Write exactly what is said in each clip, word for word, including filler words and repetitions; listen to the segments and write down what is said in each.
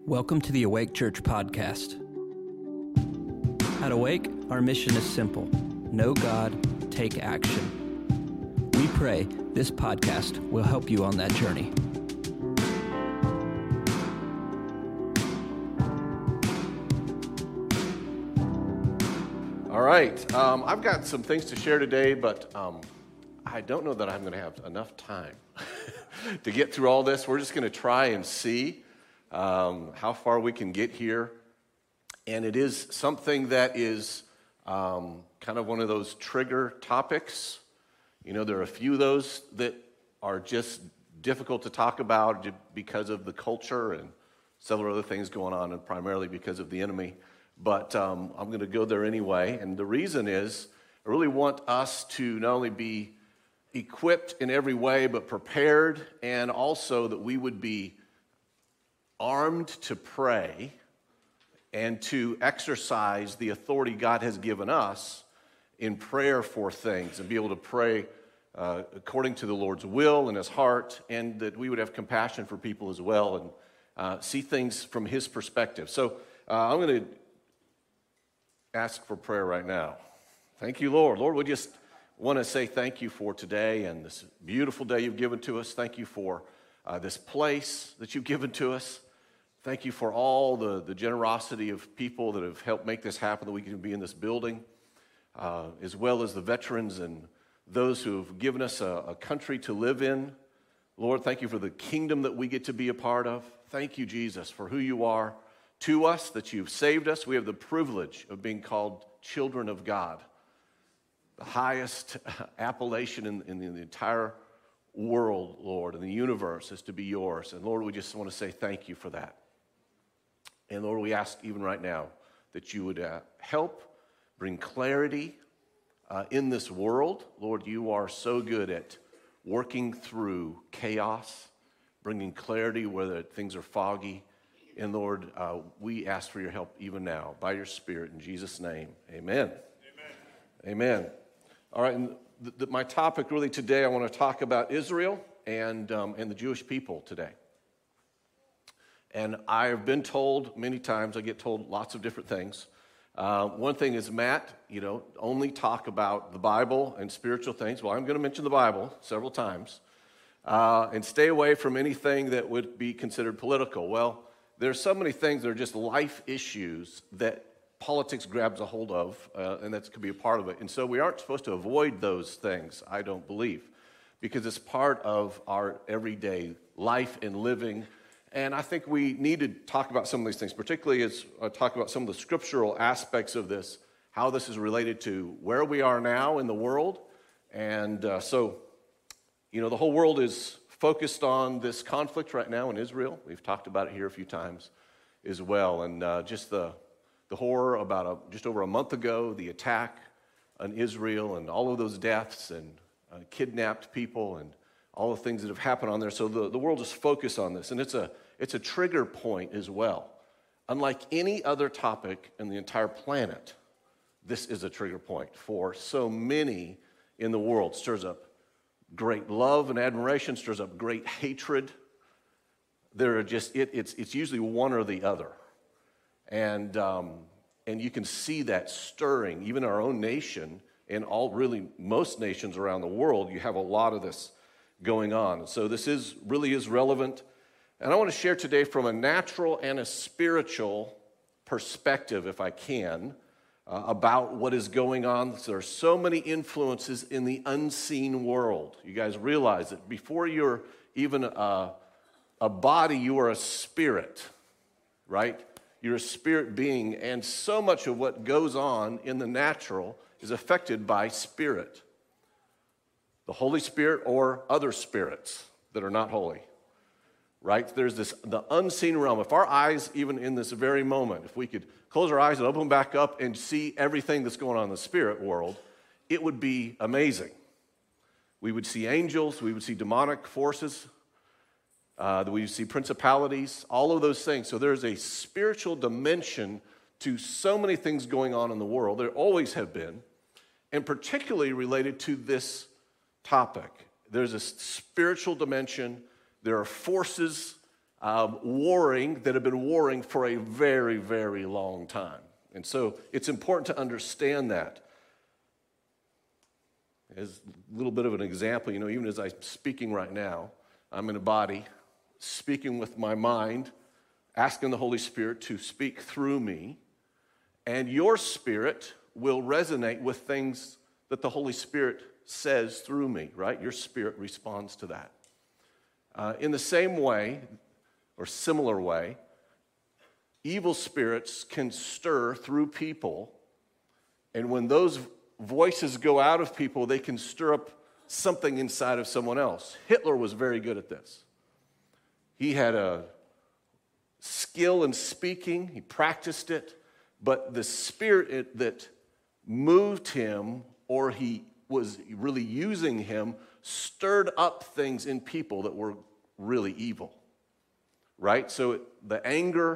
Welcome to the Awake Church podcast. At Awake, our mission is simple: know God, take action. We pray this podcast will help you on that journey. All right, um, I've got some things to share today, but um, I don't know that I'm going to have enough time to get through all this. We're just going to try and see um, how far we can get here. And it is something that is um, kind of one of those trigger topics. You know, there are a few of those that are just difficult to talk about because of the culture and several other things going on, and primarily because of the enemy. But um, I'm going to go there anyway. And the reason is I really want us to not only be equipped in every way, but prepared, and also that we would be armed to pray and to exercise the authority God has given us in prayer for things, and be able to pray uh, according to the Lord's will and His heart, and that we would have compassion for people as well and uh, see things from His perspective. So uh, I'm going to ask for prayer right now. Thank you, Lord. Lord, we just want to say thank you for today and this beautiful day you've given to us. Thank you for uh, this place that you've given to us. Thank you for all the, the generosity of people that have helped make this happen, that we can be in this building, uh, as well as the veterans and those who have given us a, a country to live in. Lord, thank you for the kingdom that we get to be a part of. Thank you, Jesus, for who you are to us, that you've saved us. We have the privilege of being called children of God. The highest appellation in, in the entire world, Lord, and the universe is to be yours. And Lord, we just want to say thank you for that. And Lord, we ask even right now that you would uh, help bring clarity uh, in this world. Lord, you are so good at working through chaos, bringing clarity where things are foggy. And Lord, uh, we ask for your help even now by your Spirit in Jesus' name. Amen. Amen. Amen. All right, and th- th- my topic really today, I want to talk about Israel and um, and the Jewish people today. And I've been told many times, I get told lots of different things. Uh, one thing is, Matt, you know, only talk about the Bible and spiritual things. Well, I'm going to mention the Bible several times. Uh, and stay away from anything that would be considered political. Well, there's so many things that are just life issues that politics grabs a hold of, uh, and that could be a part of it. And so we aren't supposed to avoid those things, I don't believe, because it's part of our everyday life and living. And I think we need to talk about some of these things, particularly as I talk about some of the scriptural aspects of this, how this is related to where we are now in the world. And uh, so, you know, the whole world is focused on this conflict right now in Israel. We've talked about it here a few times as well. And uh, just the, the horror about a, just over a month ago, the attack on Israel and all of those deaths and uh, kidnapped people and all the things that have happened on there. So the, the world is focused on this. And it's a It's a trigger point as well. Unlike any other topic in the entire planet, this is a trigger point for so many in the world. It stirs up great love and admiration, stirs up great hatred. There are just it, it's it's usually one or the other, and um, and you can see that stirring even our own nation and all really most nations around the world. You have a lot of this going on. So this is really is relevant. And I want to share today from a natural and a spiritual perspective, if I can, uh, about what is going on. There are so many influences in the unseen world. You guys realize that before you're even a, a body, you are a spirit, right? You're a spirit being, and so much of what goes on in the natural is affected by spirit. The Holy Spirit or other spirits that are not holy. Right? There's this, the unseen realm. If our eyes, even in this very moment, if we could close our eyes and open them back up and see everything that's going on in the spirit world, it would be amazing. We would see angels, we would see demonic forces, uh, we would see principalities, all of those things. So there's a spiritual dimension to so many things going on in the world. There always have been, and particularly related to this topic. There's a spiritual dimension. There are forces um, warring that have been warring for a very, very long time. And so it's important to understand that. As a little bit of an example, you know, even as I'm speaking right now, I'm in a body, speaking with my mind, asking the Holy Spirit to speak through me, and your spirit will resonate with things that the Holy Spirit says through me, right? Your spirit responds to that. Uh, in the same way, or similar way, evil spirits can stir through people, and when those voices go out of people, they can stir up something inside of someone else. Hitler was very good at this. He had a skill in speaking, he practiced it, but the spirit that moved him, or he was really using him, stirred up things in people that were really evil, right? So the anger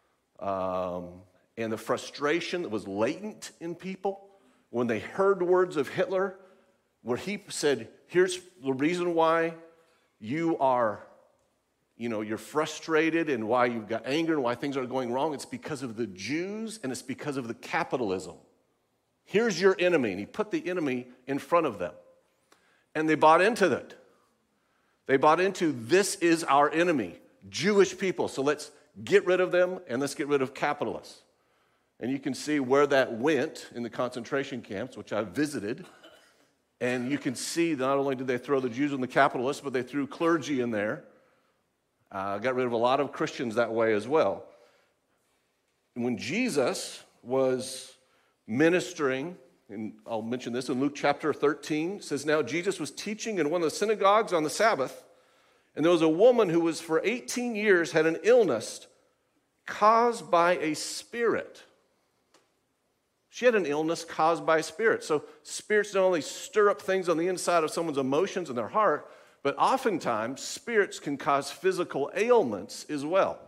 um, and the frustration that was latent in people, when they heard words of Hitler, where he said, here's the reason why you are, you know, you're frustrated and why you've got anger and why things are going wrong, it's because of the Jews and it's because of the capitalism. Here's your enemy. And he put the enemy in front of them. And they bought into it. They bought into, this is our enemy, Jewish people. So let's get rid of them and let's get rid of capitalists. And you can see where that went in the concentration camps, which I visited. And you can see not only did they throw the Jews and the capitalists, but they threw clergy in there. Uh, got rid of a lot of Christians that way as well. And when Jesus was ministering, and I'll mention this in Luke chapter thirteen, it says, now Jesus was teaching in one of the synagogues on the Sabbath, and there was a woman who was for eighteen years had an illness caused by a spirit. She had an illness caused by a spirit. So spirits don't only stir up things on the inside of someone's emotions and their heart, but oftentimes spirits can cause physical ailments as well.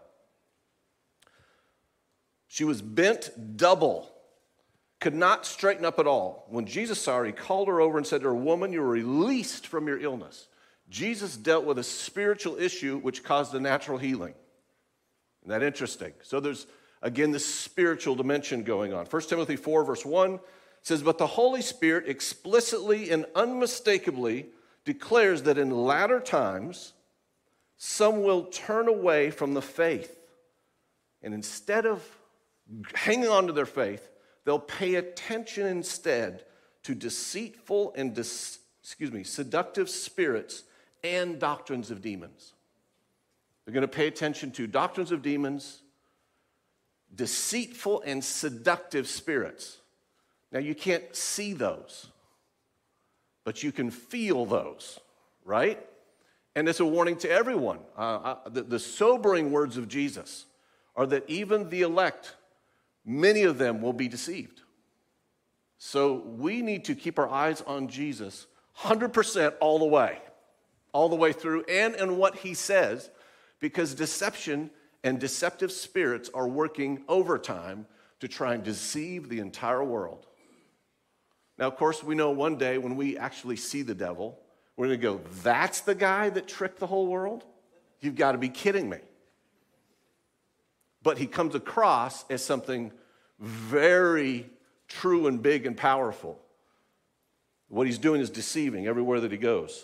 She was bent double, could not straighten up at all. When Jesus saw her, he called her over and said to her, woman, you were released from your illness. Jesus dealt with a spiritual issue which caused a natural healing. Isn't that interesting? So there's, again, this spiritual dimension going on. First Timothy four, verse one says, but the Holy Spirit explicitly and unmistakably declares that in latter times, some will turn away from the faith. And instead of hanging on to their faith, they'll pay attention instead to deceitful and, dis, excuse me, seductive spirits and doctrines of demons. They're going to pay attention to doctrines of demons, deceitful and seductive spirits. Now, you can't see those, but you can feel those, right? And it's a warning to everyone. Uh, uh, the, the sobering words of Jesus are that even the elect, many of them will be deceived. So we need to keep our eyes on Jesus one hundred percent all the way, all the way through, and in what he says, because deception and deceptive spirits are working overtime to try and deceive the entire world. Now, of course, we know one day when we actually see the devil, we're going to go, that's the guy that tricked the whole world? You've got to be kidding me. But he comes across as something very true and big and powerful. What he's doing is deceiving everywhere that he goes.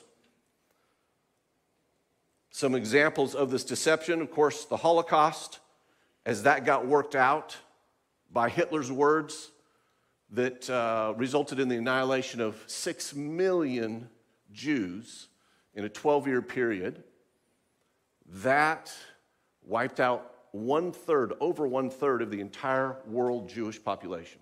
Some examples of this deception, of course, the Holocaust, as that got worked out by Hitler's words, that uh, resulted in the annihilation of six million Jews in a twelve-year period. That wiped out one-third, over one-third of the entire world Jewish population.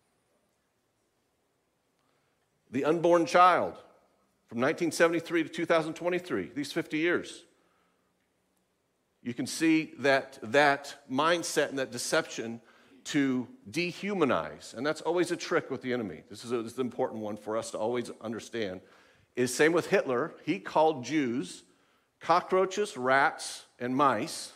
The unborn child from nineteen seventy-three to two thousand twenty-three, these fifty years. You can see that that mindset and that deception to dehumanize, and that's always a trick with the enemy. This is, a, this is an important one for us to always understand. Is same with Hitler. He called Jews cockroaches, rats, and mice.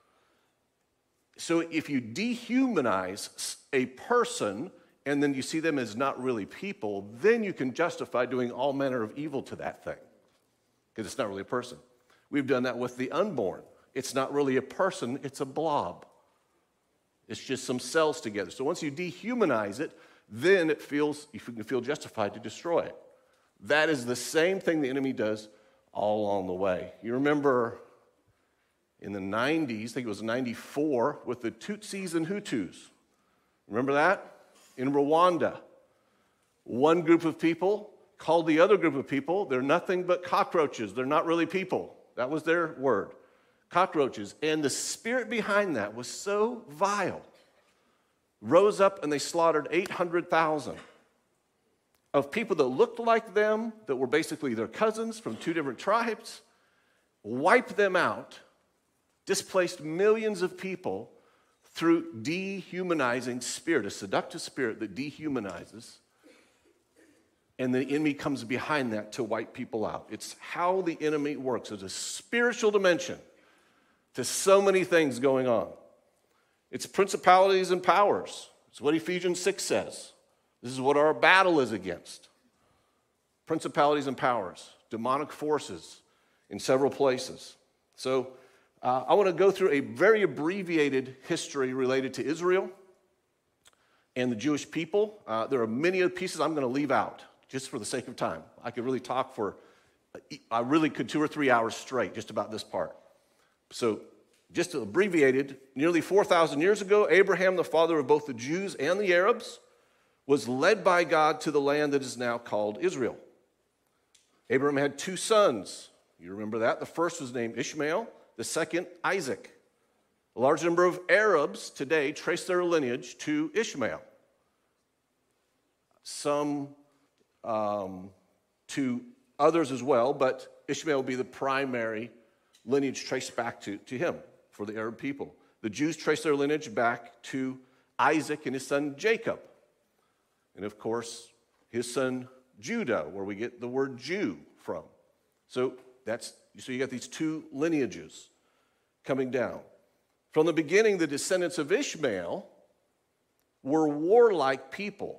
So if you dehumanize a person and then you see them as not really people, then you can justify doing all manner of evil to that thing because it's not really a person. We've done that with the unborn It's not really a person, it's a blob. It's just some cells together. So once you dehumanize it, then it feels, you can feel justified to destroy it. That is the same thing the enemy does all along the way. You remember in the nineties, I think it was ninety-four, with the Tutsis and Hutus. Remember that? In Rwanda, one group of people called the other group of people, they're nothing but cockroaches. They're not really people. That was their word. Cockroaches. And the spirit behind that was so vile. Rose up and they slaughtered eight hundred thousand of people that looked like them, that were basically their cousins from two different tribes, wiped them out, displaced millions of people through dehumanizing spirit, a seductive spirit that dehumanizes. And the enemy comes behind that to wipe people out. It's how the enemy works. There's a spiritual dimension to so many things going on. It's principalities and powers. It's what Ephesians six says. This is what our battle is against. Principalities and powers, demonic forces in several places. So uh, I want to go through a very abbreviated history related to Israel and the Jewish people. Uh, there are many pieces I'm going to leave out just for the sake of time. I could really talk for, I really could two or three hours straight just about this part. So just abbreviated, nearly four thousand years ago, Abraham, the father of both the Jews and the Arabs, was led by God to the land that is now called Israel. Abraham had two sons. You remember that? The first was named Ishmael, the second, Isaac. A large number of Arabs today trace their lineage to Ishmael. Some um, to others as well, but Ishmael will be the primary lineage traced back to, to him for the Arab people. The Jews trace their lineage back to Isaac and his son Jacob. And of course, his son Judah, where we get the word Jew from. So that's so you got these two lineages coming down. From the beginning, the descendants of Ishmael were warlike people.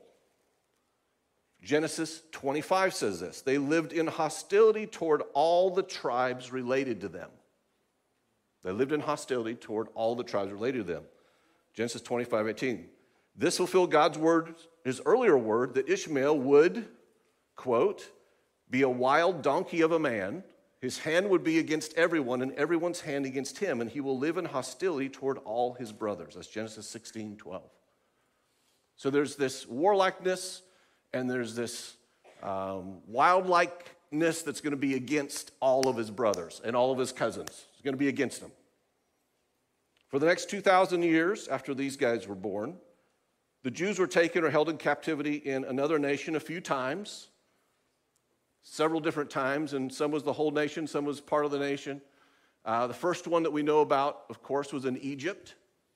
Genesis twenty-five says this. They lived in hostility toward all the tribes related to them. They lived in hostility toward all the tribes related to them. Genesis twenty-five eighteen. This fulfilled God's word, his earlier word, that Ishmael would, quote, be a wild donkey of a man. His hand would be against everyone, and everyone's hand against him, and he will live in hostility toward all his brothers. That's Genesis sixteen twelve. So there's this warlikeness, and there's this um, wildlikeness that's going to be against all of his brothers and all of his cousins. It's going to be against them. For the next two thousand years after these guys were born, the Jews were taken or held in captivity in another nation a few times, several different times, and some was the whole nation, some was part of the nation. Uh, the first one that we know about, of course, was in Egypt,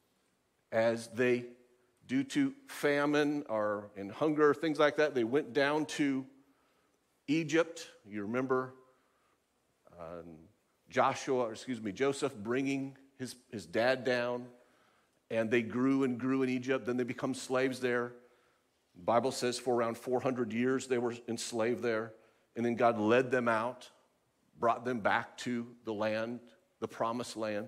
as they, due to famine or in hunger, things like that, they went down to Egypt. You remember uh, Joshua, or excuse me, Joseph bringing his, his dad down, and they grew and grew in Egypt. Then they become slaves there. The Bible says for around four hundred years they were enslaved there. And then God led them out, brought them back to the land, the promised land.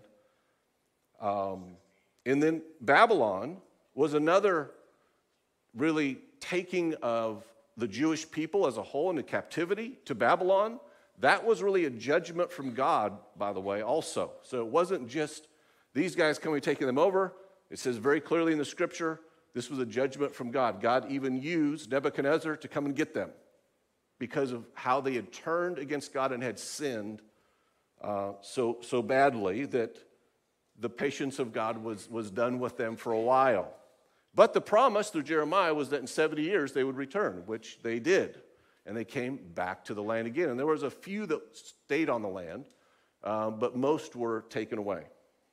Um, and then Babylon was another really taking of the Jewish people as a whole into captivity to Babylon. That was really a judgment from God, by the way, also. So it wasn't just these guys coming taking them over. It says very clearly in the scripture, this was a judgment from God. God even used Nebuchadnezzar to come and get them because of how they had turned against God and had sinned uh, so, so badly that the patience of God was, was done with them for a while. But the promise through Jeremiah was that in seventy years they would return, which they did. And they came back to the land again. And there was a few that stayed on the land, uh, but most were taken away.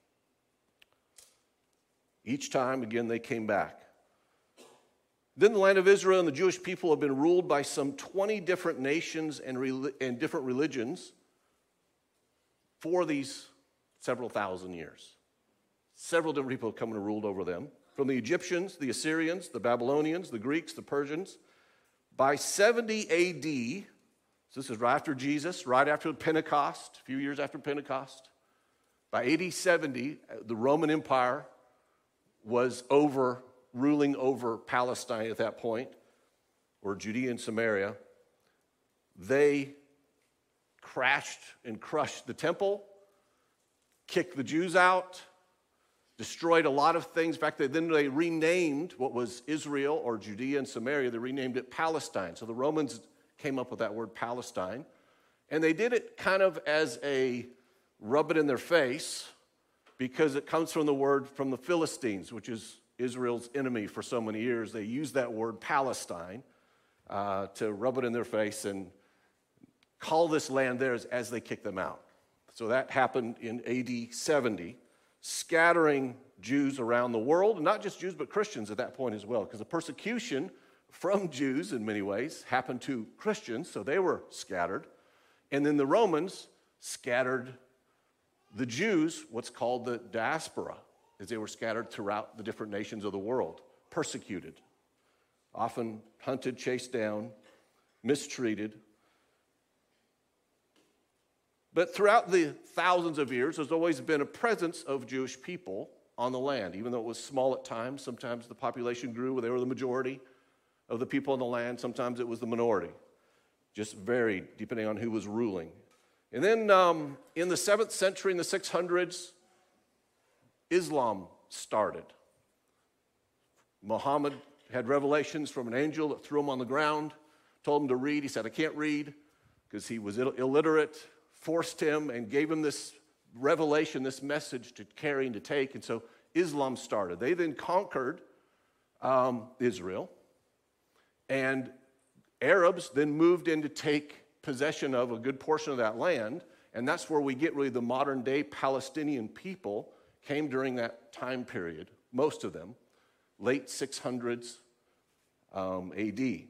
Each time, again, they came back. Then the land of Israel and the Jewish people have been ruled by some twenty different nations and, re- and different religions for these several thousand years. Several different people have come and ruled over them. From the Egyptians, the Assyrians, the Babylonians, the Greeks, the Persians. By seventy A D, so this is right after Jesus, right after Pentecost, a few years after Pentecost, By A D seventy, the Roman Empire was over, ruling over Palestine at that point, or Judea and Samaria. They crashed and crushed the temple, kicked the Jews out, destroyed a lot of things. In fact, they, then they renamed what was Israel or Judea and Samaria, they renamed it Palestine. So the Romans came up with that word Palestine. And they did it kind of as a rub it in their face, because it comes from the word from the Philistines, which is Israel's enemy for so many years. They used that word Palestine uh, to rub it in their face and call this land theirs as they kicked them out. So that happened in A D seventy, scattering Jews around the world, and not just Jews, but Christians at that point as well, because the persecution from Jews in many ways happened to Christians, so they were scattered. And then the Romans scattered the Jews, what's called the diaspora, as they were scattered throughout the different nations of the world, persecuted, often hunted, chased down, mistreated. But throughout the thousands of years, there's always been a presence of Jewish people on the land, even though it was small at times. Sometimes the population grew where they were the majority of the people on the land. Sometimes it was the minority. Just varied depending on who was ruling. And then um, in the seventh century, in the six hundreds, Islam started. Muhammad had revelations from an angel that threw him on the ground, told him to read. He said, I can't read, because he was Ill- illiterate, forced him and gave him this revelation, this message to carry and to take. And so Islam started. They then conquered um, Israel, and Arabs then moved in to take possession of a good portion of that land, and that's where we get really the modern-day Palestinian people came during that time period, most of them, late six hundreds um, A D.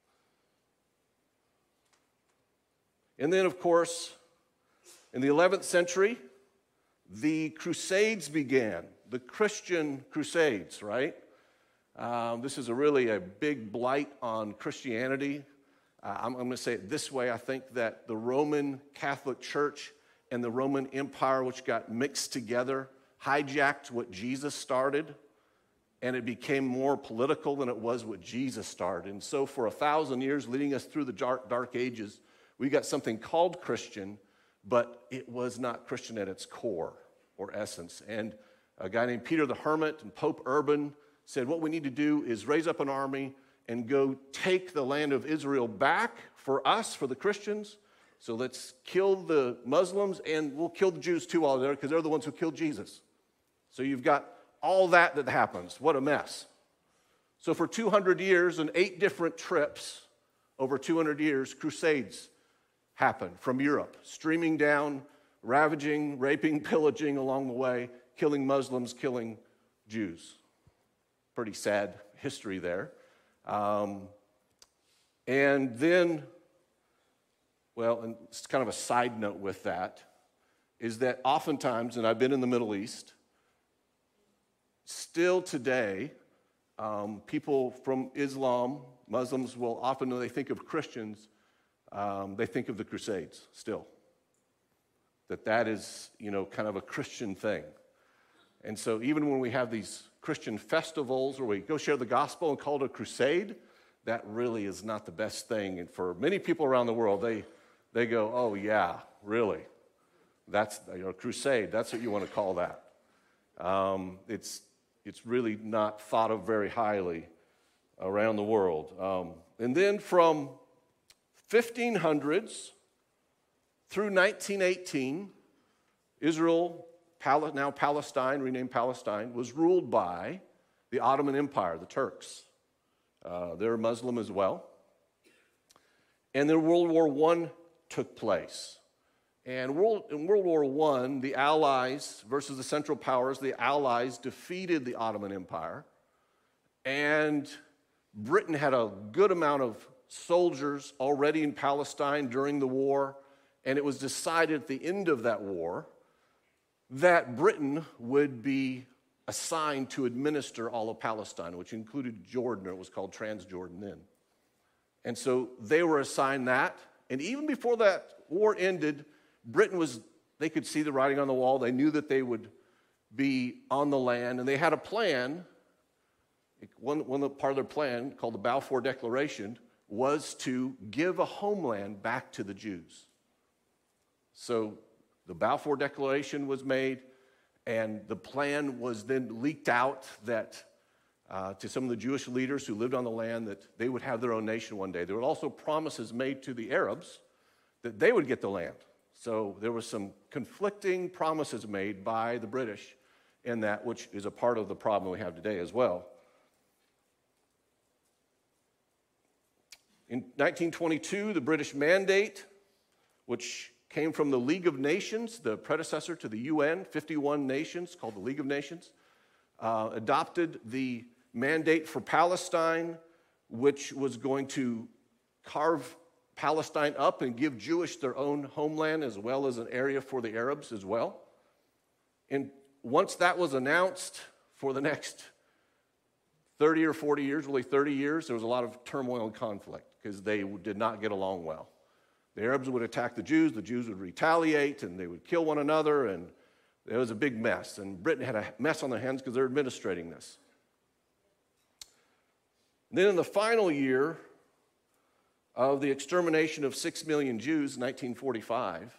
And then, of course, in the eleventh century, the Crusades began, the Christian Crusades, right? Um, this is a really a big blight on Christianity. Uh, I'm, I'm going to say it this way. I think that the Roman Catholic Church and the Roman Empire, which got mixed together, hijacked what Jesus started, and it became more political than it was what Jesus started. And so for a thousand years, leading us through the dark, dark ages, we got something called Christian, but it was not Christian at its core or essence. And a guy named Peter the Hermit and Pope Urban said, what we need to do is raise up an army and go take the land of Israel back for us, for the Christians. So let's kill the Muslims, and we'll kill the Jews too all there, because they're the ones who killed Jesus. So you've got all that that happens. What a mess. So for two hundred years and eight different trips, over two hundred years, crusades happened from Europe, streaming down, ravaging, raping, pillaging along the way, killing Muslims, killing Jews. Pretty sad history there. Um, and then, well, and it's kind of a side note with that, is that oftentimes, and I've been in the Middle East, still today, um, people from Islam, Muslims will often, when they think of Christians, um, they think of the Crusades still. That that is, you know, kind of a Christian thing. And so even when we have these Christian festivals where we go share the gospel and call it a crusade, that really is not the best thing. And for many people around the world, they they go, oh yeah, really? That's, you know, crusade, that's what you want to call that. Um, it's it's really not thought of very highly around the world. Um, and then from fifteen hundreds through nineteen eighteen, Israel, now Palestine, renamed Palestine, was ruled by the Ottoman Empire, the Turks. Uh, they're Muslim as well. And then World War One took place. And World, in World War One, the Allies versus the Central Powers, the Allies defeated the Ottoman Empire. And Britain had a good amount of soldiers already in Palestine during the war. And it was decided at the end of that war that Britain would be assigned to administer all of Palestine, which included Jordan, or it was called Transjordan then. And so they were assigned that. And even before that war ended, Britain was they could see the writing on the wall. They knew that they would be on the land, and they had a plan. One, one part of their plan, called the Balfour Declaration, was to give a homeland back to the Jews. So the Balfour Declaration was made, and the plan was then leaked out that uh, to some of the Jewish leaders who lived on the land, that they would have their own nation one day. There were also promises made to the Arabs that they would get the land. So there were some conflicting promises made by the British in that, which is a part of the problem we have today as well. In nineteen twenty-two, the British Mandate, which came from the League of Nations, the predecessor to the U N, fifty-one nations, called the League of Nations, uh, adopted the mandate for Palestine, which was going to carve Palestine up and give Jewish their own homeland, as well as an area for the Arabs as well. And once that was announced, for the next thirty or forty years, really thirty years, there was a lot of turmoil and conflict because they did not get along well. The Arabs would attack the Jews, the Jews would retaliate, and they would kill one another, and it was a big mess. And Britain had a mess on their hands because they're administrating this. And then in the final year of the extermination of six million Jews in nineteen forty-five,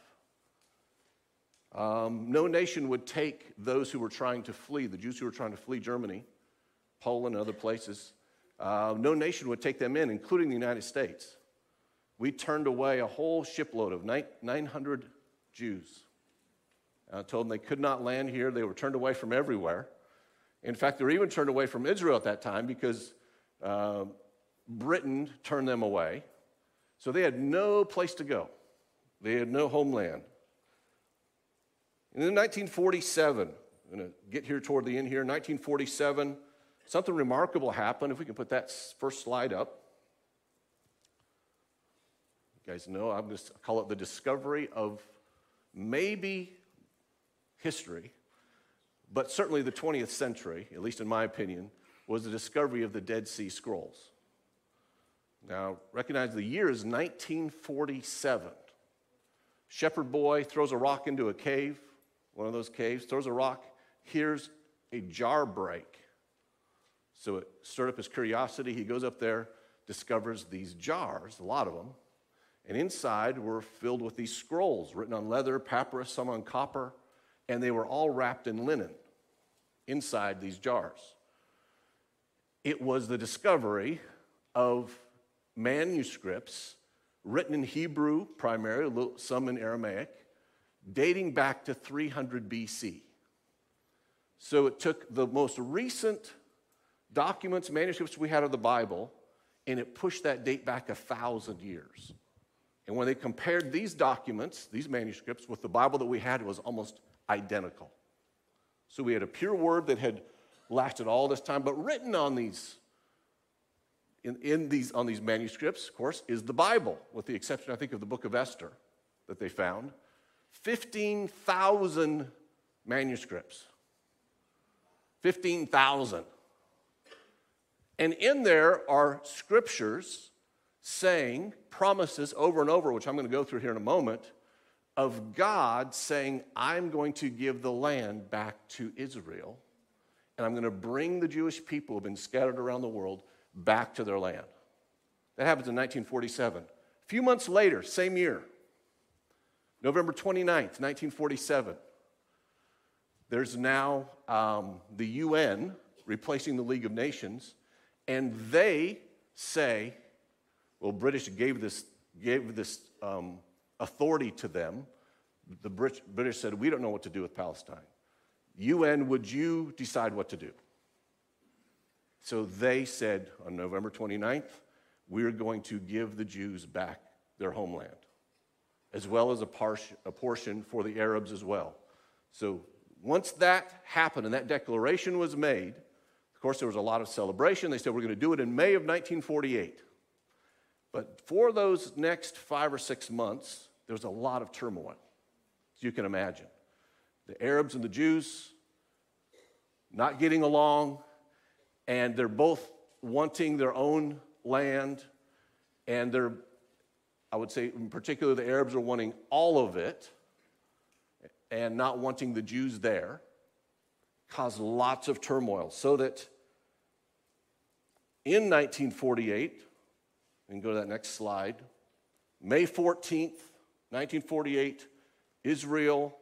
um, no nation would take those who were trying to flee, the Jews who were trying to flee Germany, Poland, and other places. Uh, no nation would take them in, including the United States. We turned away a whole shipload of nine hundred Jews. I told them they could not land here. They were turned away from everywhere. In fact, they were even turned away from Israel at that time because uh, Britain turned them away. So they had no place to go. They had no homeland. And in nineteen forty-seven, I'm going to get here toward the end here, nineteen forty-seven, something remarkable happened. If we can put that first slide up. You guys know, I'm going to call it the discovery of maybe history, but certainly the twentieth century, at least in my opinion, was the discovery of the Dead Sea Scrolls. Now, recognize the year is nineteen forty-seven. Shepherd boy throws a rock into a cave, one of those caves, throws a rock, hears a jar break. So it stirred up his curiosity. He goes up there, discovers these jars, a lot of them, and inside were filled with these scrolls written on leather, papyrus, some on copper, and they were all wrapped in linen inside these jars. It was the discovery of manuscripts written in Hebrew primarily, some in Aramaic, dating back to three hundred B C. So it took the most recent documents, manuscripts we had of the Bible, and it pushed that date back a thousand years. And when they compared these documents, these manuscripts, with the Bible that we had, it was almost identical. So we had a pure word that had lasted all this time, but written on these, in, in these, on these manuscripts, of course, is the Bible, with the exception, I think, of the book of Esther that they found. fifteen thousand manuscripts. fifteen thousand. And in there are scriptures saying, promises over and over, which I'm going to go through here in a moment, of God saying, I'm going to give the land back to Israel, and I'm going to bring the Jewish people who have been scattered around the world back to their land. That happens in nineteen forty-seven. A few months later, same year, November twenty-ninth, nineteen forty-seven, there's now um, the U N replacing the League of Nations, and they say, well, British gave this, gave this um, authority to them. The British, British said, we don't know what to do with Palestine. U N, would you decide what to do? So they said on November twenty-ninth, we're going to give the Jews back their homeland, as well as a, par- a portion for the Arabs as well. So once that happened and that declaration was made, of course, there was a lot of celebration. They said, we're going to do it in May of nineteen forty-eight. But for those next five or six months, there was a lot of turmoil, as you can imagine. The Arabs and the Jews not getting along, and they're both wanting their own land, and they're, I would say in particular, the Arabs are wanting all of it, and not wanting the Jews there caused lots of turmoil. So that in nineteen forty-eight, and go to that next slide, May fourteenth, nineteen forty-eight, Israel,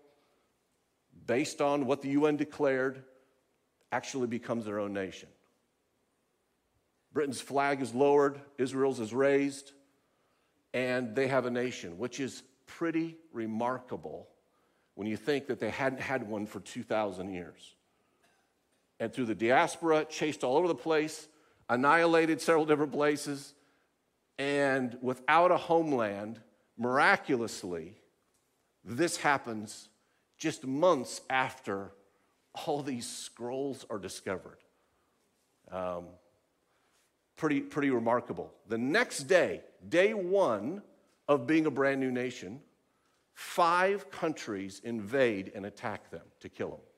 based on what the U N declared, actually becomes their own nation. Britain's flag is lowered, Israel's is raised, and they have a nation, which is pretty remarkable when you think that they hadn't had one for two thousand years. And through the diaspora, chased all over the place, annihilated several different places, and without a homeland, miraculously, this happens just months after all these scrolls are discovered. Um, pretty, pretty remarkable. The next day, day one of being a brand new nation, five countries invade and attack them to kill them.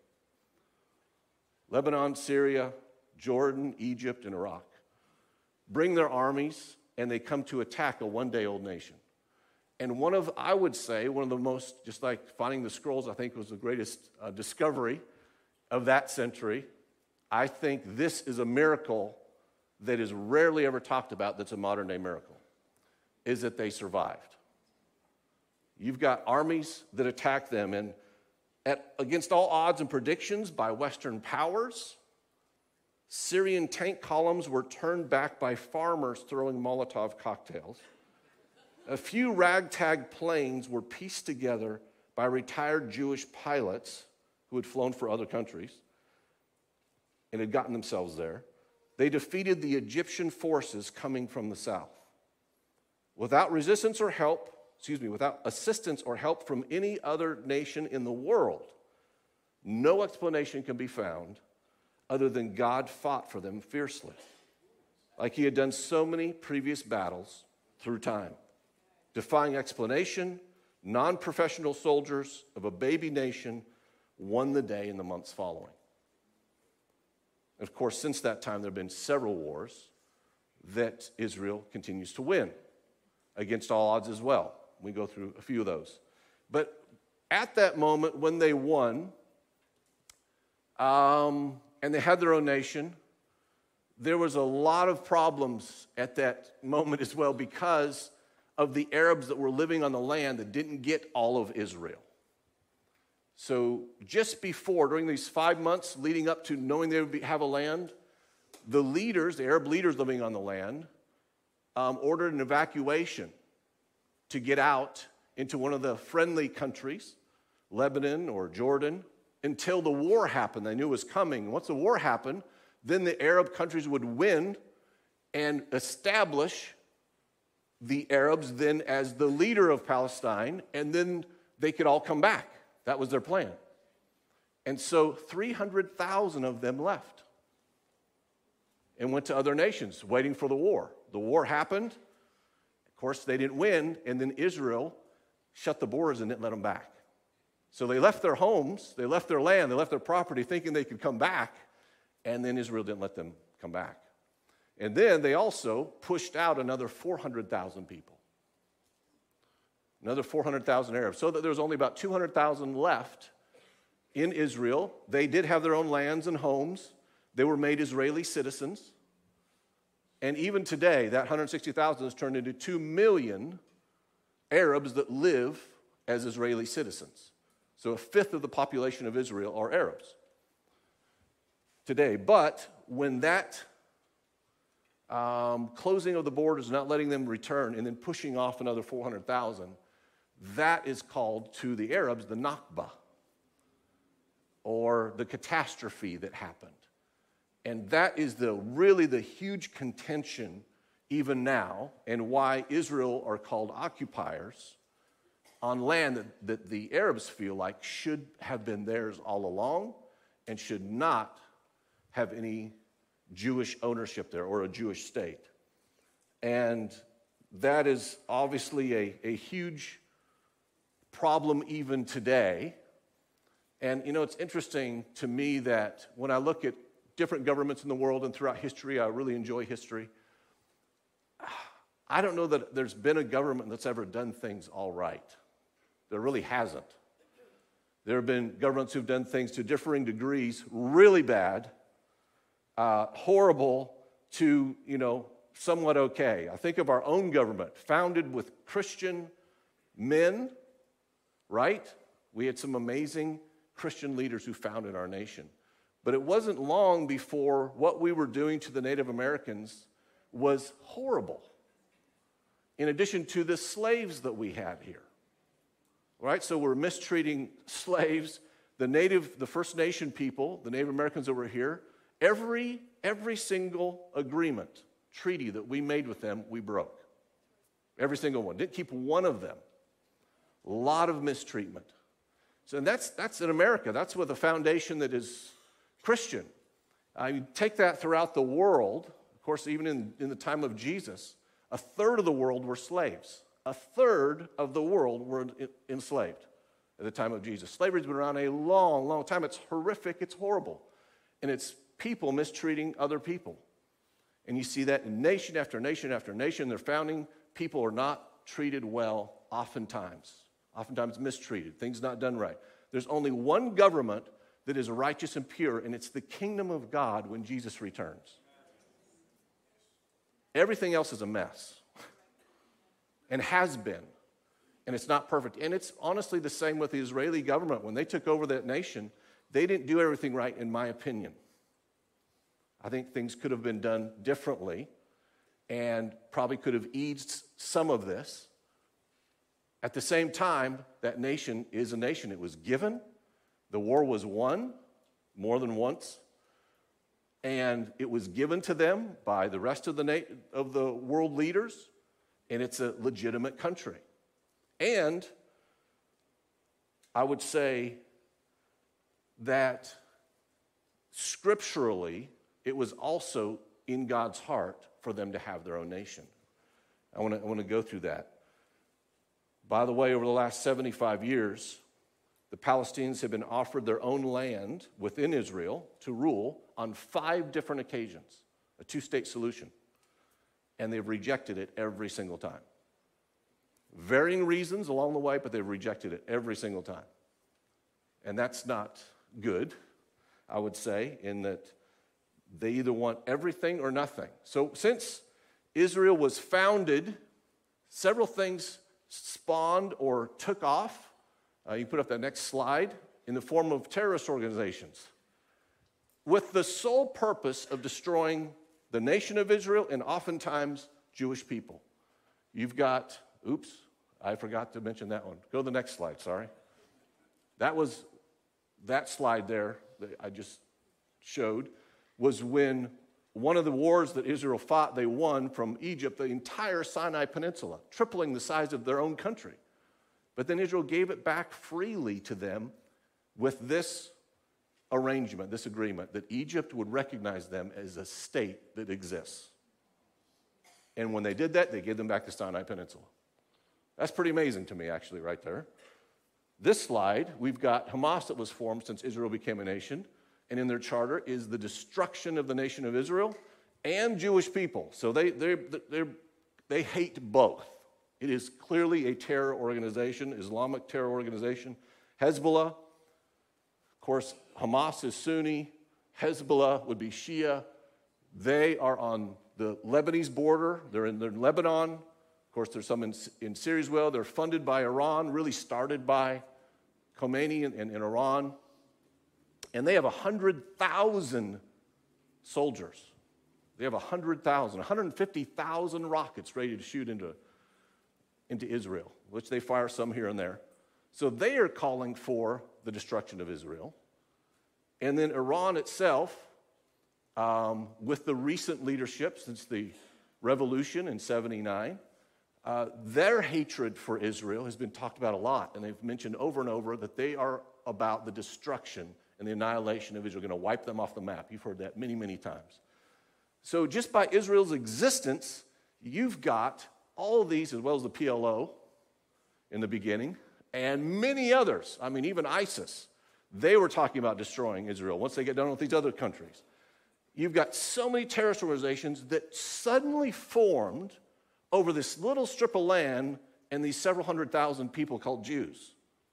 Lebanon, Syria, Jordan, Egypt, and Iraq bring their armies, and they come to attack a one-day-old nation. And one of, I would say, one of the most, just like finding the scrolls, I think was the greatest uh, discovery of that century. I think this is a miracle that is rarely ever talked about that's a modern-day miracle, is that they survived. You've got armies that attack them, and at, against all odds and predictions by Western powers, Syrian tank columns were turned back by farmers throwing Molotov cocktails. A few ragtag planes were pieced together by retired Jewish pilots who had flown for other countries and had gotten themselves there. They defeated the Egyptian forces coming from the south. Without resistance or help, excuse me, without assistance or help from any other nation in the world, no explanation can be found other than God fought for them fiercely, like he had done so many previous battles through time. Defying explanation, non-professional soldiers of a baby nation won the day in the months following. And of course, since that time, there have been several wars that Israel continues to win against all odds as well. We go through a few of those. But at that moment when they won, um, and they had their own nation, there was a lot of problems at that moment as well because of the Arabs that were living on the land that didn't get all of Israel. So just before, during these five months leading up to knowing they would be, have a land, the leaders, the Arab leaders living on the land, um, ordered an evacuation to get out into one of the friendly countries, Lebanon or Jordan, until the war happened. They knew it was coming. Once the war happened, then the Arab countries would win and establish the Arabs then as the leader of Palestine, and then they could all come back. That was their plan. And so three hundred thousand of them left and went to other nations waiting for the war. The war happened. Of course, they didn't win, and then Israel shut the borders and didn't let them back. So they left their homes, they left their land, they left their property thinking they could come back, and then Israel didn't let them come back. And then they also pushed out another four hundred thousand people. Another four hundred thousand Arabs, so that there was only about two hundred thousand left in Israel. They did have their own lands and homes. They were made Israeli citizens. And even today, that one hundred sixty thousand has turned into two million Arabs that live as Israeli citizens. So a fifth of the population of Israel are Arabs today. But when that um, closing of the borders, not letting them return, and then pushing off another four hundred thousand, that is called to the Arabs the Nakba, or the catastrophe that happened. And that is the really the huge contention even now, and why Israel are called occupiers on land that, that the Arabs feel like should have been theirs all along and should not have any Jewish ownership there or a Jewish state. And that is obviously a, a huge problem even today. And, you know, it's interesting to me that when I look at different governments in the world and throughout history, I really enjoy history. I don't know that there's been a government that's ever done things all right. There really hasn't. There have been governments who've done things to differing degrees, really bad, uh, horrible to, you know, somewhat okay. I think of our own government, founded with Christian men, right? We had some amazing Christian leaders who founded our nation. But it wasn't long before what we were doing to the Native Americans was horrible, in addition to the slaves that we had here. Right? So we're mistreating slaves, the native, the First Nation people, the Native Americans over here. Every, every single agreement, treaty that we made with them, we broke. Every single one. Didn't keep one of them. A lot of mistreatment. So and that's, that's in America. That's with a foundation that is Christian. I mean, take that throughout the world. Of course, even in, in the time of Jesus, a third of the world were slaves. A third of the world were enslaved at the time of Jesus. Slavery's been around a long, long time. It's horrific. It's horrible. And it's people mistreating other people. And you see that in nation after nation after nation. Their founding people are not treated well oftentimes. Oftentimes mistreated. Things not done right. There's only one government that is righteous and pure, and it's the kingdom of God when Jesus returns. Everything else is a mess. And has been. And it's not perfect. And it's honestly the same with the Israeli government. When they took over that nation, they didn't do everything right, in my opinion. I think things could have been done differently and probably could have eased some of this. At the same time, that nation is a nation. It was given. The war was won more than once. And it was given to them by the rest of the na- of the world leaders. And it's a legitimate country. And I would say that scripturally, it was also in God's heart for them to have their own nation. I want to I want to go through that. By the way, over the last seventy-five years, the Palestinians have been offered their own land within Israel to rule on five different occasions, a two-state solution. And they've rejected it every single time. Varying reasons along the way, but they've rejected it every single time. And that's not good, I would say, in that they either want everything or nothing. So since Israel was founded, several things spawned or took off. Uh, you put up that next slide, in the form of terrorist organizations, with the sole purpose of destroying the nation of Israel and oftentimes Jewish people. You've got, oops, I forgot to mention that one. Go to the next slide, sorry. That was, that slide there that I just showed was when one of the wars that Israel fought, they won from Egypt, the entire Sinai Peninsula, tripling the size of their own country. But then Israel gave it back freely to them with this arrangement, this agreement, that Egypt would recognize them as a state that exists. And when they did that, they gave them back the Sinai Peninsula. That's pretty amazing to me, actually, right there. This slide, we've got Hamas that was formed since Israel became a nation, and in their charter is the destruction of the nation of Israel and Jewish people. So they they they they hate both. It is clearly a terror organization, Islamic terror organization. Hezbollah, of course, Hamas is Sunni. Hezbollah would be Shia. They are on the Lebanese border. They're in, they're in Lebanon. Of course, there's some in, in Syria as well. They're funded by Iran, really started by Khomeini in, in, in Iran. And they have one hundred thousand soldiers. They have one hundred thousand, one hundred fifty thousand rockets ready to shoot into, into Israel, which they fire some here and there. So they are calling for the destruction of Israel. And then Iran itself, um, with the recent leadership since the revolution in seventy-nine, uh, their hatred for Israel has been talked about a lot. And they've mentioned over and over that they are about the destruction and the annihilation of Israel, going to wipe them off the map. You've heard that many, many times. So just by Israel's existence, you've got all of these, as well as the P L O in the beginning, and many others. I mean, even ISIS. They were talking about destroying Israel once they get done with these other countries. You've got so many terrorist organizations that suddenly formed over this little strip of land and these several hundred thousand people called Jews.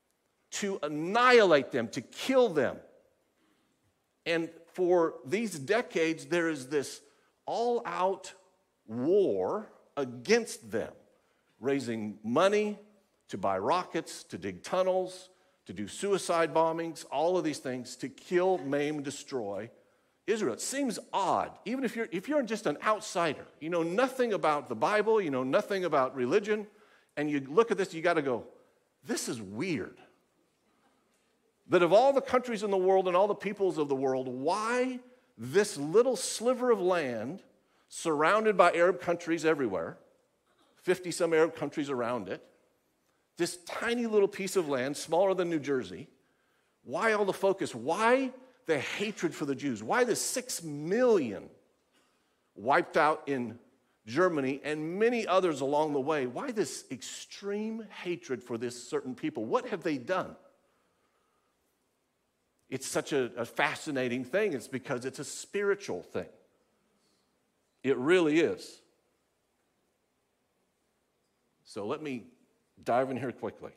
to annihilate them, to kill them. And for these decades, there is this all-out war against them, raising money to buy rockets, to dig tunnels, to do suicide bombings, all of these things to kill, maim, destroy Israel. It seems odd, even if you're, if you're just an outsider, you know nothing about the Bible, you know nothing about religion, and you look at this, you got to go, this is weird. That of all the countries in the world and all the peoples of the world, why this little sliver of land surrounded by Arab countries everywhere, fifty-some Arab countries around it, this tiny little piece of land, smaller than New Jersey, why all the focus? Why the hatred for the Jews? Why the six million wiped out in Germany and many others along the way? Why this extreme hatred for this certain people? What have they done? It's such a, a fascinating thing. It's because it's a spiritual thing. It really is. So let me dive in here quickly.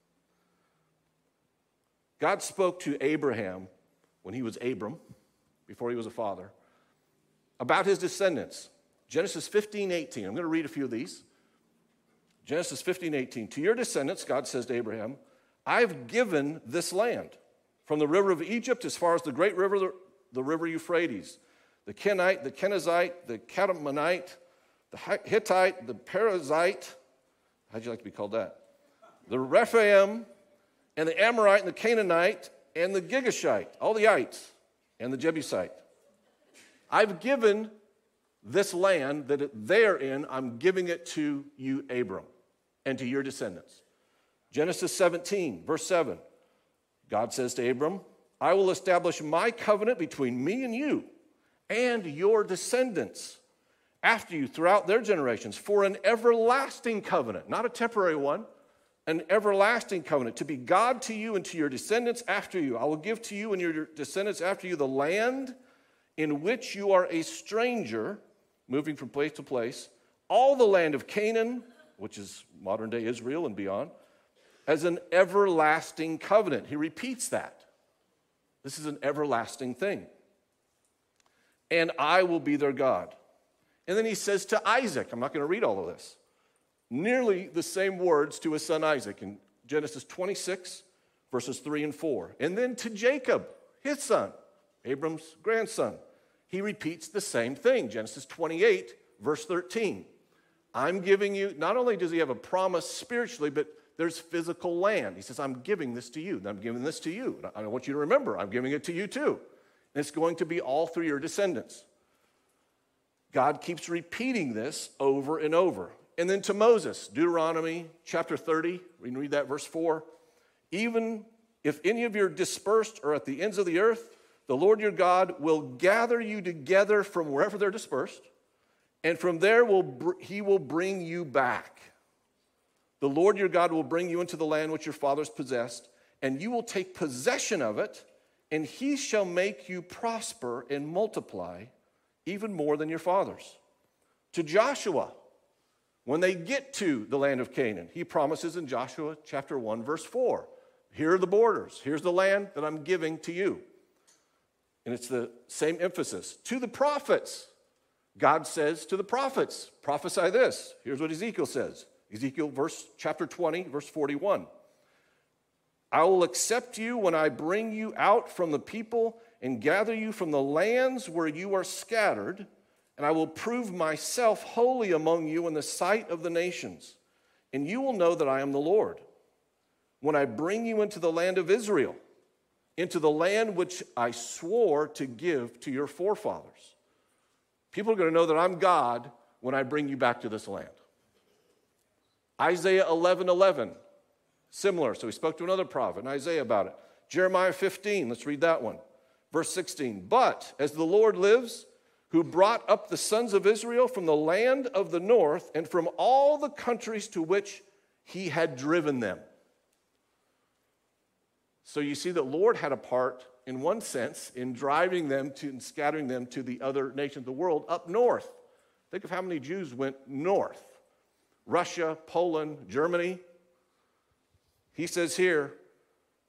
God spoke to Abraham when he was Abram, before he was a father, about his descendants. Genesis fifteen eighteen. I'm going to read a few of these. Genesis fifteen eighteen. To your descendants, God says to Abraham, I've given this land, from the river of Egypt as far as the great river, the, the river Euphrates, the Kenite, the Kenizzite, the Canaanite, the Hittite, the Perizzite. How'd you like to be called that? The Rephaim, and the Amorite, and the Canaanite, and the Girgashite, all the ites, and the Jebusite. I've given this land that they're in, I'm giving it to you, Abram, and to your descendants. Genesis seventeen, verse seven. God says to Abram, I will establish my covenant between me and you and your descendants after you throughout their generations for an everlasting covenant, not a temporary one, an everlasting covenant, to be God to you and to your descendants after you. I will give to you and your descendants after you the land in which you are a stranger, moving from place to place, all the land of Canaan, which is modern-day Israel and beyond, as an everlasting covenant. He repeats that. This is an everlasting thing. And I will be their God. And then he says to Isaac, I'm not going to read all of this, nearly the same words to his son Isaac in Genesis twenty-six, verses three and four. And then to Jacob, his son, Abram's grandson, he repeats the same thing. Genesis twenty-eight, verse thirteen. I'm giving you, not only does he have a promise spiritually, but there's physical land. He says, I'm giving this to you. I'm giving this to you. I want you to remember, I'm giving it to you too. And it's going to be all through your descendants. God keeps repeating this over and over. And then to Moses, Deuteronomy chapter thirty, we can read that verse four. Even if any of you are dispersed or at the ends of the earth, the Lord your God will gather you together from wherever they're dispersed, and from there will he will bring you back. The Lord your God will bring you into the land which your fathers possessed, and you will take possession of it, and he shall make you prosper and multiply even more than your fathers. To Joshua, when they get to the land of Canaan, he promises in Joshua chapter one, verse four, here are the borders. Here's the land that I'm giving to you. And it's the same emphasis. To the prophets, God says to the prophets, prophesy this. Here's what Ezekiel says. Ezekiel verse chapter twenty, verse forty-one. I will accept you when I bring you out from the people and gather you from the lands where you are scattered, and I will prove myself holy among you in the sight of the nations. And you will know that I am the Lord when I bring you into the land of Israel, into the land which I swore to give to your forefathers. People are going to know that I'm God when I bring you back to this land. Isaiah eleven eleven, similar. So he spoke to another prophet, Isaiah, about it. Jeremiah fifteen, let's read that one. Verse sixteen, but as the Lord lives, who brought up the sons of Israel from the land of the north and from all the countries to which he had driven them. So you see that Lord had a part, in one sense, in driving them to and scattering them to the other nations of the world up north. Think of how many Jews went north. Russia, Poland, Germany. He says here,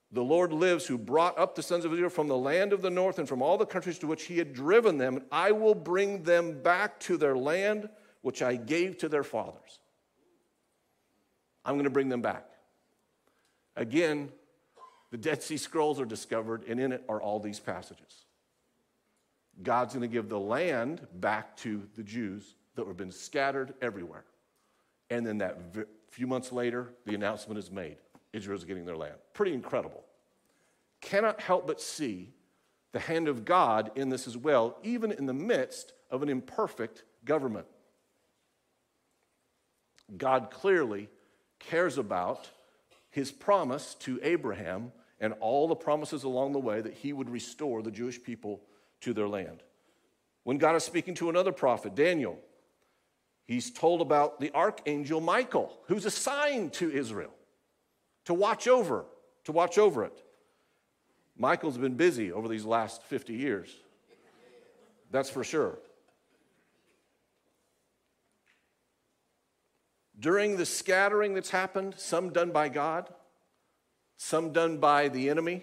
The Lord lives, who brought up the sons of Israel from the land of the north and from all the countries to which he had driven them, and I will bring them back to their land, which I gave to their fathers. I'm going to bring them back. Again, the Dead Sea Scrolls are discovered, and in it are all these passages. God's going to give the land back to the Jews that have been scattered everywhere. And then that few months later, the announcement is made. Israel's getting their land. Pretty incredible. Cannot help but see the hand of God in this as well, even in the midst of an imperfect government. God clearly cares about his promise to Abraham and all the promises along the way that he would restore the Jewish people to their land. When God is speaking to another prophet, Daniel, he's told about the archangel Michael, who's assigned to Israel to watch over, to watch over it. Michael's been busy over these last fifty years. That's for sure. During the scattering that's happened, some done by God, some done by the enemy,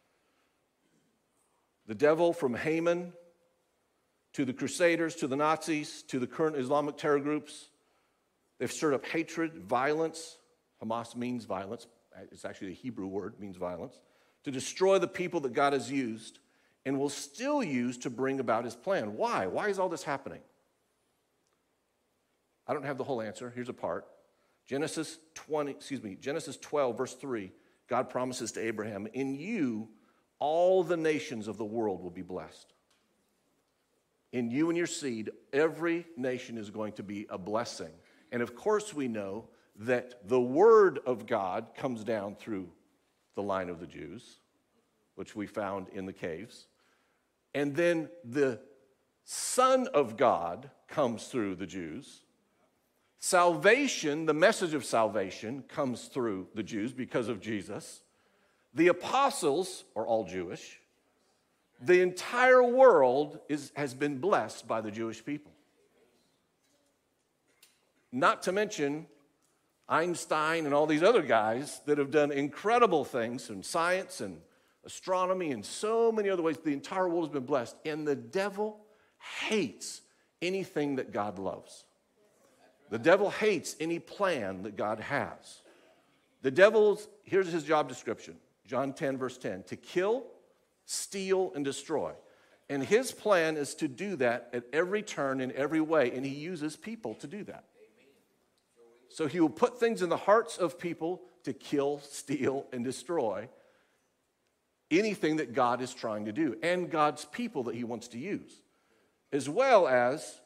the devil from Haman to the Crusaders, to the Nazis, to the current Islamic terror groups, they've stirred up hatred, violence. Hamas means violence. It's actually a Hebrew word, means violence, to destroy the people that God has used and will still use to bring about his plan. Why? Why is all this happening? I don't have the whole answer. Here's a part. Genesis twenty, excuse me, Genesis twelve, verse three, God promises to Abraham, in you all the nations of the world will be blessed. In you and your seed, every nation is going to be a blessing. And of course we know that the word of God comes down through the line of the Jews, which we found in the caves. And then the Son of God comes through the Jews. Salvation, the message of salvation, comes through the Jews because of Jesus. The apostles are all Jewish. The entire world is, has been blessed by the Jewish people. Not to mention Einstein and all these other guys that have done incredible things in science and astronomy and so many other ways. The entire world has been blessed. And the devil hates anything that God loves. The devil hates any plan that God has. The devil's, here's his job description. John ten, verse ten, to kill, steal, and destroy. And his plan is to do that at every turn, in every way, and he uses people to do that. So he will put things in the hearts of people to kill, steal, and destroy anything that God is trying to do, and God's people that he wants to use, as well as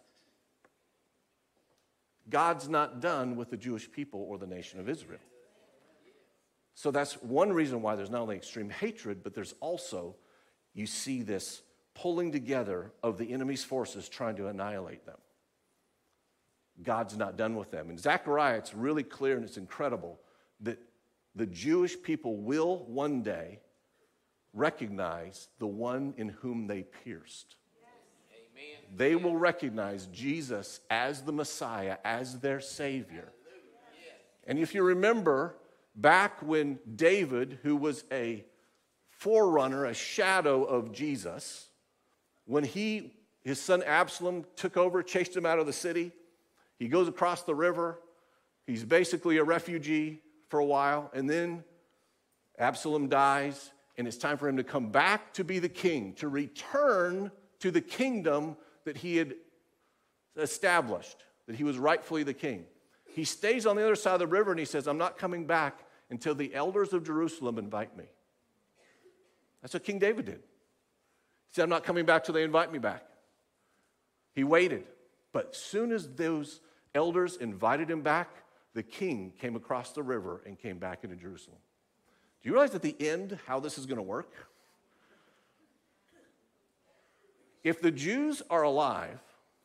God's not done with the Jewish people or the nation of Israel. So that's one reason why there's not only extreme hatred, but there's also, you see this pulling together of the enemy's forces trying to annihilate them. God's not done with them. In Zechariah, it's really clear and it's incredible that the Jewish people will one day recognize the one in whom they pierced. Yes. They will recognize Jesus as the Messiah, as their Savior. Yes. And if you remember, back when David, who was a forerunner, a shadow of Jesus, when he, his son Absalom took over, chased him out of the city, he goes across the river. He's basically a refugee for a while, and then Absalom dies, and it's time for him to come back to be the king, to return to the kingdom that he had established, that he was rightfully the king. He stays on the other side of the river, and he says, I'm not coming back until the elders of Jerusalem invite me. That's what King David did. He said, I'm not coming back till they invite me back. He waited. But as soon as those elders invited him back, the king came across the river and came back into Jerusalem. Do you realize at the end how this is going to work? If the Jews are alive,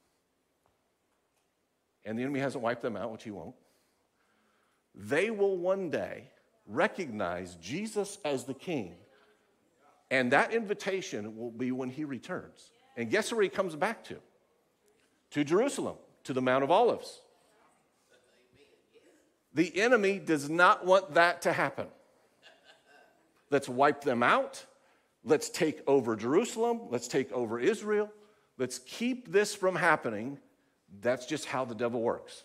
and the enemy hasn't wiped them out, which he won't, they will one day recognize Jesus as the king. And that invitation will be when he returns. And guess where he comes back to? To Jerusalem, to the Mount of Olives. The enemy does not want that to happen. let's wipe them out. Let's take over Jerusalem. Let's take over Israel. Let's keep this from happening. That's just how the devil works.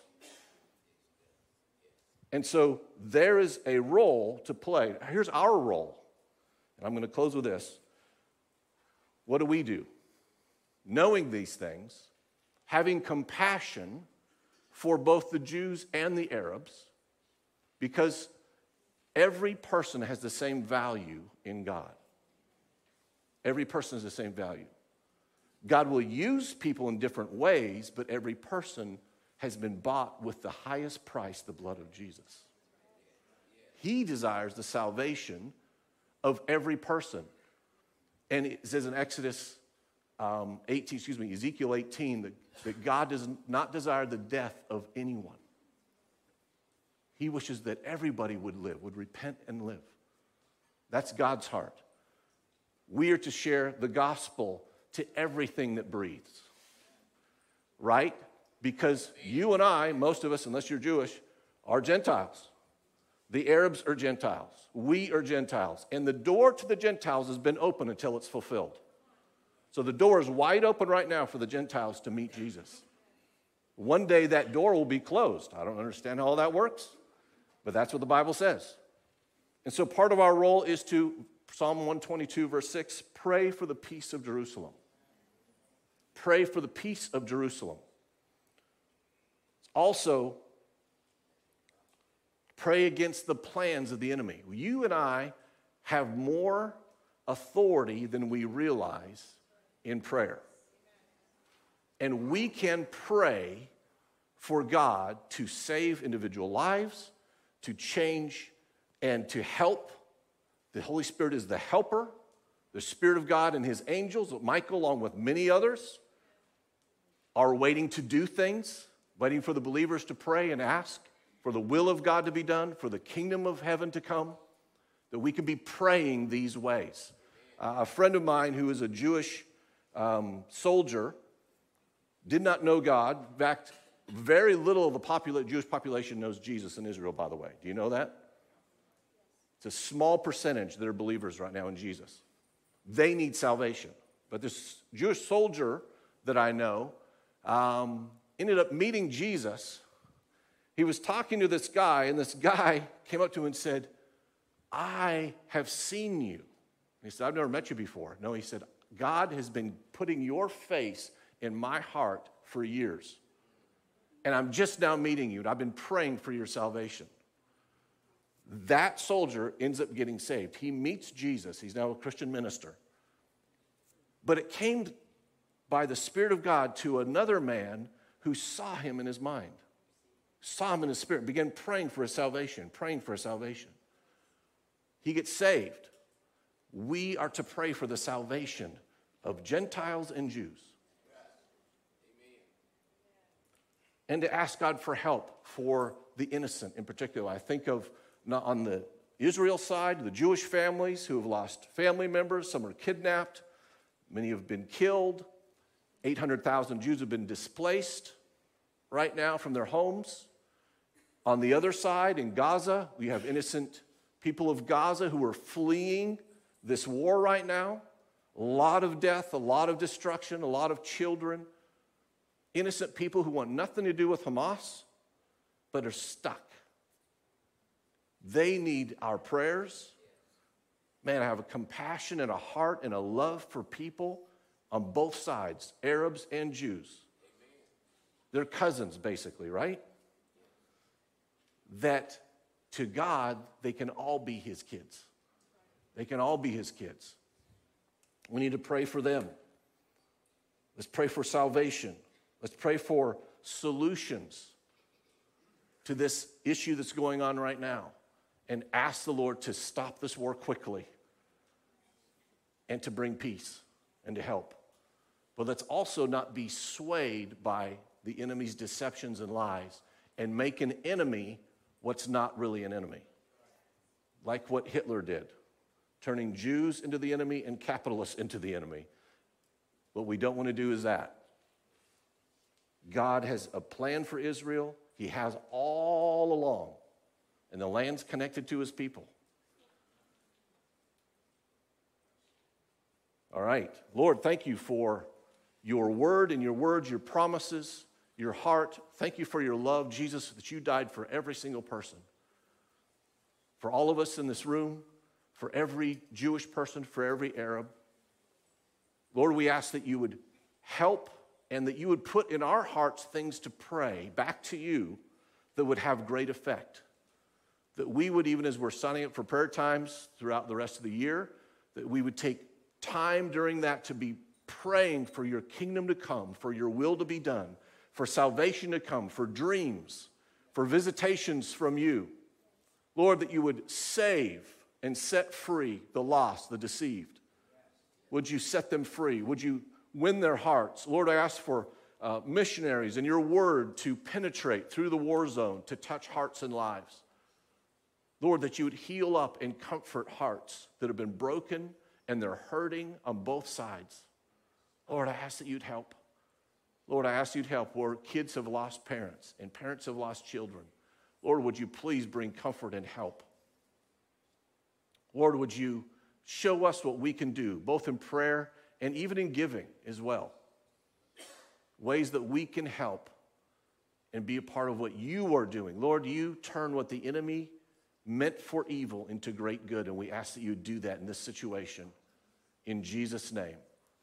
And so there is a role to play. Here's our role. And I'm going to close with this. What do we do? Knowing these things, having compassion for both the Jews and the Arabs, because every person has the same value in God. Every person has the same value. God will use people in different ways, but every person has been bought with the highest price, the blood of Jesus. He desires the salvation of every person. And it says in Exodus um, eighteen, excuse me, Ezekiel eighteen, that, that God does not desire the death of anyone. He wishes that everybody would live, would repent and live. That's God's heart. We are to share the gospel to everything that breathes, right? Because you and I, most of us, unless you're Jewish, are Gentiles. The Arabs are Gentiles. We are Gentiles. And the door to the Gentiles has been open until it's fulfilled. So the door is wide open right now for the Gentiles to meet Jesus. One day that door will be closed. I don't understand how all that works, but that's what the Bible says. And so part of our role is to, Psalm one twenty-two, verse six, pray for the peace of Jerusalem. Pray for the peace of Jerusalem. Also, pray against the plans of the enemy. You and I have more authority than we realize in prayer. And we can pray for God to save individual lives, to change and to help. The Holy Spirit is the helper. The Spirit of God and his angels, Michael, along with many others, are waiting to do things, waiting for the believers to pray and ask for the will of God to be done, for the kingdom of heaven to come, that we can be praying these ways. Uh, a friend of mine who is a Jewish um, soldier did not know God. In fact, very little of the popula- Jewish population knows Jesus in Israel, by the way. Do you know that? It's a small percentage that are believers right now in Jesus. They need salvation. But this Jewish soldier that I know um, ended up meeting Jesus. He was talking to this guy, and this guy came up to him and said, I have seen you. He said, I've never met you before. No, he said, God has been putting your face in my heart for years. And I'm just now meeting you, and I've been praying for your salvation. That soldier ends up getting saved. He meets Jesus. He's now a Christian minister. But it came by the Spirit of God to another man who saw him in his mind, saw him in his spirit, began praying for his salvation, praying for his salvation. He gets saved. We are to pray for the salvation of Gentiles and Jews. And to ask God for help for the innocent in particular. I think of not on the Israel side, the Jewish families who have lost family members. Some are kidnapped. Many have been killed. eight hundred thousand Jews have been displaced right now from their homes. On the other side, in Gaza, we have innocent people of Gaza who are fleeing this war right now. A lot of death, a lot of destruction, a lot of children. Innocent people who want nothing to do with Hamas, but are stuck. They need our prayers. Man, I have a compassion and a heart and a love for people on both sides, Arabs and Jews. They're cousins, basically, right? That to God, they can all be his kids. They can all be his kids. We need to pray for them. Let's pray for salvation. Let's pray for solutions to this issue that's going on right now. And ask the Lord to stop this war quickly and to bring peace and to help. But let's also not be swayed by the enemy's deceptions and lies and make an enemy what's not really an enemy. Like what Hitler did, turning Jews into the enemy and capitalists into the enemy. What we don't want to do is that. God has a plan for Israel. He has all along. And the land's connected to his people. right. Lord, thank you for your word and your words, your promises, your heart. Thank you for your love, Jesus, that you died for every single person. For all of us in this room, for every Jewish person, for every Arab. Lord, we ask that you would help and that you would put in our hearts things to pray back to you that would have great effect. That we would, even as we're signing up for prayer times throughout the rest of the year, that we would take time during that to be praying for your kingdom to come, for your will to be done, for salvation to come, for dreams, for visitations from you. Lord, that you would save and set free the lost, the deceived. Would you set them free? Would you win their hearts? Lord, I ask for uh, missionaries and your word to penetrate through the war zone, to touch hearts and lives. Lord, that you would heal up and comfort hearts that have been broken and they're hurting on both sides. Lord, I ask that you'd help. Lord, I ask you'd help where kids have lost parents and parents have lost children. Lord, would you please bring comfort and help? Lord, would you show us what we can do, both in prayer and even in giving as well. Ways that we can help and be a part of what you are doing. Lord, you turn what the enemy meant for evil into great good, and we ask that you do that in this situation. In Jesus' name.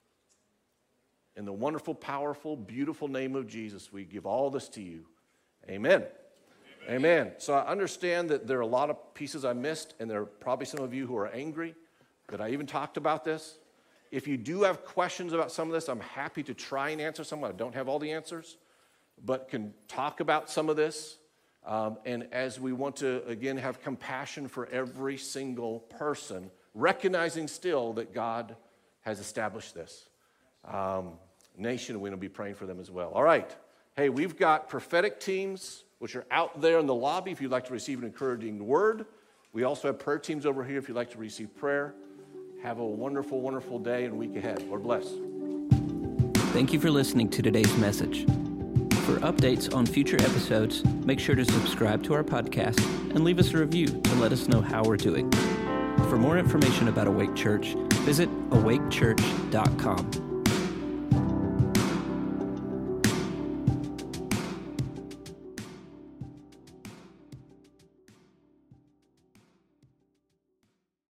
In the wonderful, powerful, beautiful name of Jesus, we give all this to you. Amen. Amen. Amen. So I understand that there are a lot of pieces I missed, and there are probably some of you who are angry that I even talked about this. If you do have questions about some of this, I'm happy to try and answer some. I don't have all the answers, but can talk about some of this. Um, and as we want to, again, have compassion for every single person, recognizing still that God has established this um, nation, we're going to be praying for them as well. All right. Hey, we've got prophetic teams, which are out there in the lobby if you'd like to receive an encouraging word. We also have prayer teams over here if you'd like to receive prayer. Have a wonderful, wonderful day and week ahead. Lord bless. Thank you for listening to today's message. For updates on future episodes, make sure to subscribe to our podcast and leave us a review to let us know how we're doing. For more information about Awake Church, visit awake church dot com.